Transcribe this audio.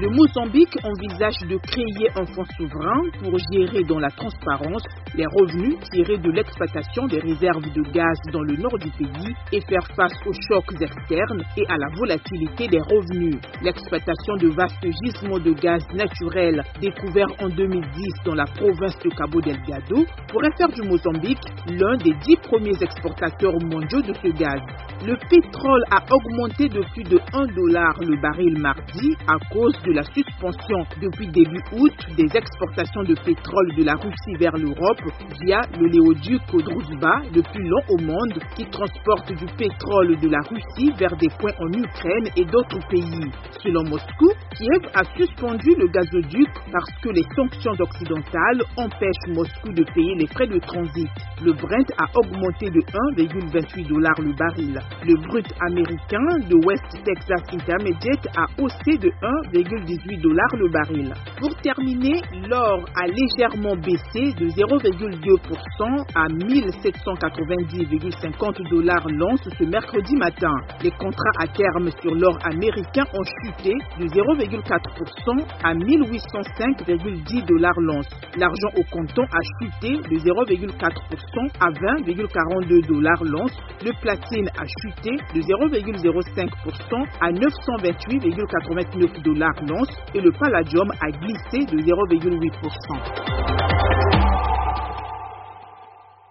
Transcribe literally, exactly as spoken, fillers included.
Mozambique envisage de créer un fonds souverain pour gérer dans la transparence les revenus tirés de l'exploitation des réserves de gaz dans le nord du pays et faire face aux chocs externes et à la volatilité des revenus. L'exploitation de vastes gisements de gaz naturel découverts en deux mille dix dans la province de Cabo Delgado pourrait faire du Mozambique l'un des dix premiers exportateurs mondiaux de ce gaz. Le pétrole a augmenté de plus de un dollar le baril mardi à cause de la suspension depuis début août des exportations de pétrole de la Russie vers l'Europe via le léoduc Druzhba, le plus long au monde, qui transporte du pétrole de la Russie vers des points en Ukraine et d'autres pays. Selon Moscou, Kiev a suspendu le gazoduc parce que les sanctions occidentales empêchent Moscou de payer les frais de transit. Le Brent a augmenté de un virgule vingt-huit dollars le baril. Le brut américain de West Texas Intermediate a haussé de un virgule dix-huit dollars le baril. Pour terminer, l'or a légèrement baissé de zéro virgule deux pour cent à mille sept cent quatre-vingt-dix virgule cinquante dollars l'once ce mercredi matin. Les contrats à terme sur l'or américain ont chuté de zéro virgule quatre pour cent à mille huit cent cinq virgule dix dollars l'once. L'argent au comptant a chuté de zéro virgule quatre pour cent à vingt virgule quarante-deux dollars l'once. Le platine a chuté de zéro virgule zéro cinq pour cent à neuf cent vingt-huit virgule quatre-vingt-neuf dollars l'once et le palladium a glissé de zéro virgule huit pour cent.